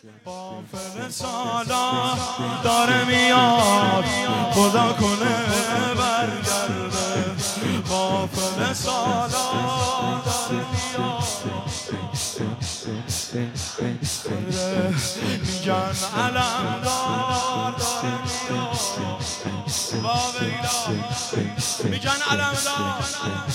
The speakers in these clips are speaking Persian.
قافل سالان داره میاد، خدا کنه برگرده. قافل سالان داره میاد، میگن علمدار داره میاد، با ویلا میگن علمدار.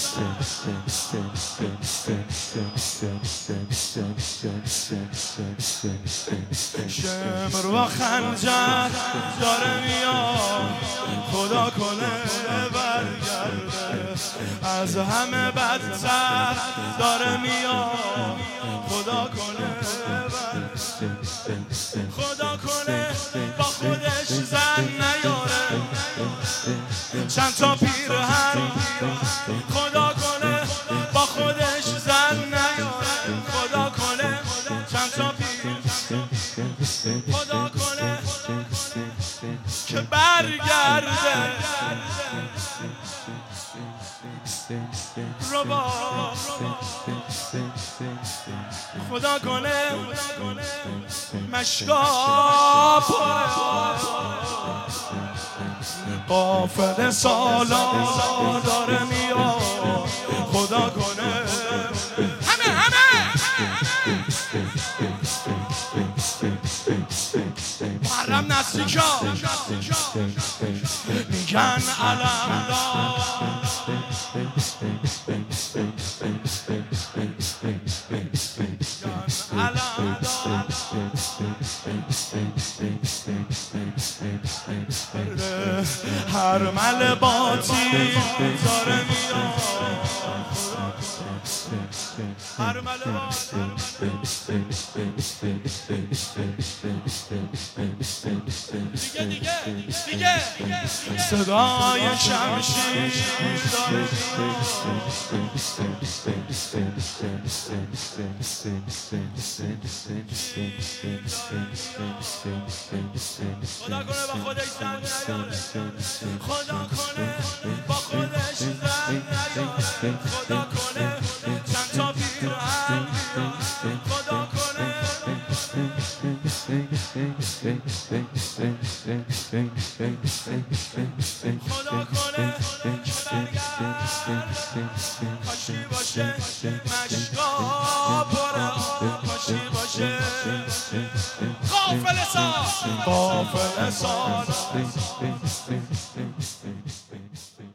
شمر و خنجر داره میاد، خدا کنه برگرده. از همه بدتر داره میاد، خدا کنه برگرده. خدا کنه با خودش زن نیاره، چند تا پیرهن. خدا کنه با خودش زن نیاره، خدا کنه چند تا پیرهن. خدا کنه که برگرده. ربا خدا کنه مشکا قافل سالان داره میاد، خدا کنه همه محرم نزدیکا میگن علمدار. هر مل باطی داره میاد، هر مل باطی. دیگه صدای شمشیر داره خدا کنه با خودش زن نیاره، خدا کنه با خودش زن نیاره، خدا کنه چند تا پیرهن بیاره، خدا کنه خدا کنه که برگرده. کاشی باشه مشکا پره، کاشی باشه قافل سال، قافل سال.